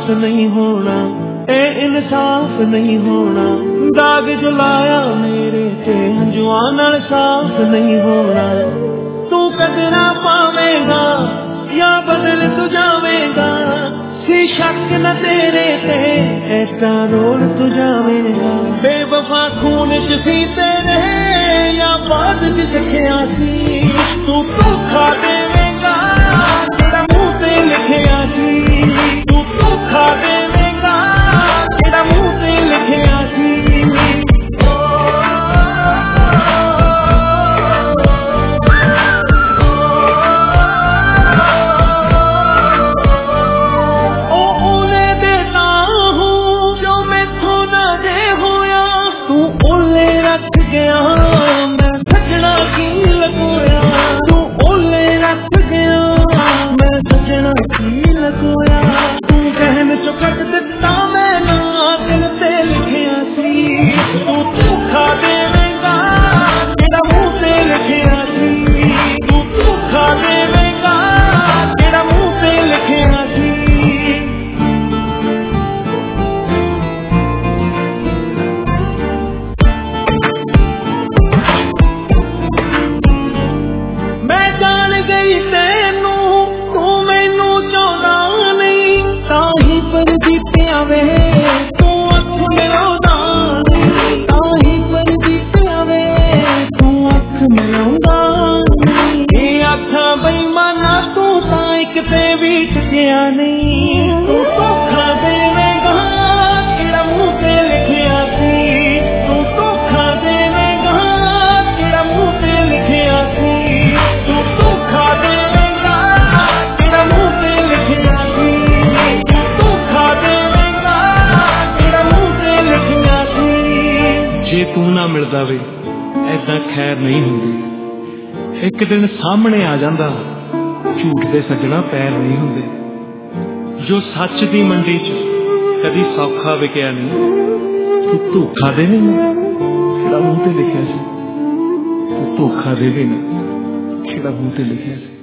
नहीं होना, ए इंसाफ नहीं होना। दाग जो लाया मेरे ते हंजुआ नाल साफ नहीं होना। तू कदरा पावेगा या बदल तू जावेगा, सी शक न तेरे ते ऐसा रोल तू जावेगा। बेवफा खून च सी तेरे या बाद च सिखिया सी, तू धोखा देवेगा जेड़ा मुंह ते लिखिया सी। तू धोखा देवेगा जेड़ा मुंह ते लिखिया सी। जे तू ना मिलदा वे ऐदा खैर नहीं हुंदी। एक दिन सामने आ जांदा झूठ दे सजना पैर नहीं हुंदे। जो सच दी मंडी च कदी सौखा विकिया नहीं, तू धोखा देवेगा जेड़ा मुंह ते लिखिया सी। तू धोखा देवेगा जेड़ा मुंह ते लिखिया सी।